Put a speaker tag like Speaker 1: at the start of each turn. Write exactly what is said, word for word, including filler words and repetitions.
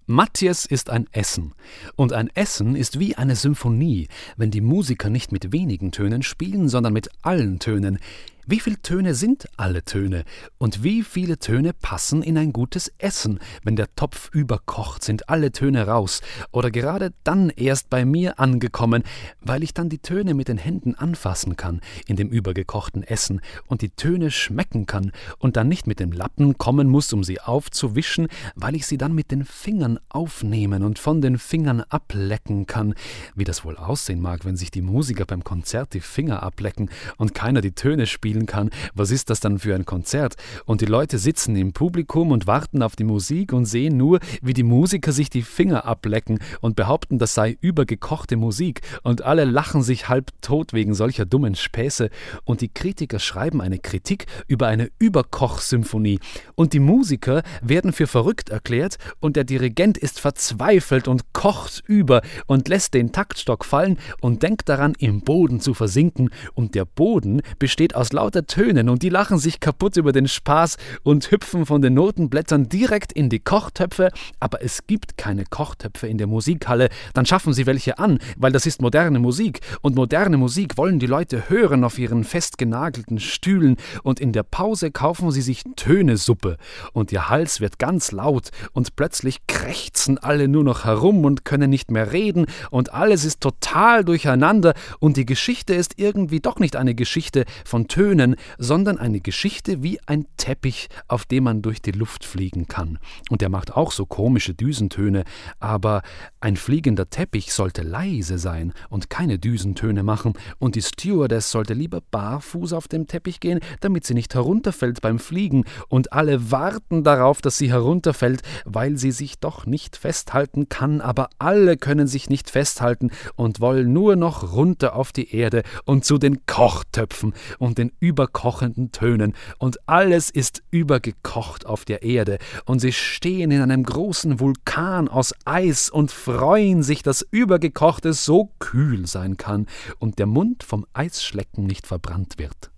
Speaker 1: Matthias ist ein Essen. Und ein Essen ist wie eine Symphonie, wenn die Musiker nicht mit wenigen Tönen spielen, sondern mit allen Tönen. Wie viele Töne sind alle Töne? Und wie viele Töne passen in ein gutes Essen? Wenn der Topf überkocht, sind alle Töne raus. Oder gerade dann erst bei mir angekommen, weil ich dann die Töne mit den Händen anfassen kann in dem übergekochten Essen und die Töne schmecken kann und dann nicht mit dem Lappen kommen muss, um sie aufzuwischen, weil ich sie dann mit den Fingern aufnehmen und von den Fingern ablecken kann. Wie das wohl aussehen mag, wenn sich die Musiker beim Konzert die Finger ablecken und keiner die Töne spielen kann. Was ist das dann für ein Konzert? Und die Leute sitzen im Publikum und warten auf die Musik und sehen nur, wie die Musiker sich die Finger ablecken und behaupten, das sei übergekochte Musik und alle lachen sich halb tot wegen solcher dummen Späße und die Kritiker schreiben eine Kritik über eine Überkochsymphonie und die Musiker werden für verrückt erklärt und der Dirigent ist verzweifelt und kocht über und lässt den Taktstock fallen und denkt daran, im Boden zu versinken und der Boden besteht aus lauter Tönen und die lachen sich kaputt über den Spaß und hüpfen von den Notenblättern direkt in die Kochtöpfe, aber es gibt keine Kochtöpfe in der Musikhalle, dann schaffen sie welche an, weil das ist moderne Musik und moderne Musik wollen die Leute hören auf ihren festgenagelten Stühlen und in der Pause kaufen sie sich Tönesuppe und ihr Hals wird ganz laut und plötzlich krächzen alle nur noch herum und können nicht mehr reden und alles ist total durcheinander und die Geschichte ist irgendwie doch nicht eine Geschichte von Tönen, sondern eine Geschichte wie ein Teppich, auf dem man durch die Luft fliegen kann. Und der macht auch so komische Düsentöne, aber ein fliegender Teppich sollte leise sein und keine Düsentöne machen und die Stewardess sollte lieber barfuß auf dem Teppich gehen, damit sie nicht herunterfällt beim Fliegen und alle warten darauf, dass sie herunterfällt, weil sie sich doch nicht festhalten kann, aber alle können sich nicht festhalten und wollen nur noch runter auf die Erde und zu den Kochtöpfen und den überkochenden Tönen und alles ist übergekocht auf der Erde und sie stehen in einem großen Vulkan aus Eis und freuen sich, dass Übergekochtes so kühl sein kann und der Mund vom Eisschlecken nicht verbrannt wird.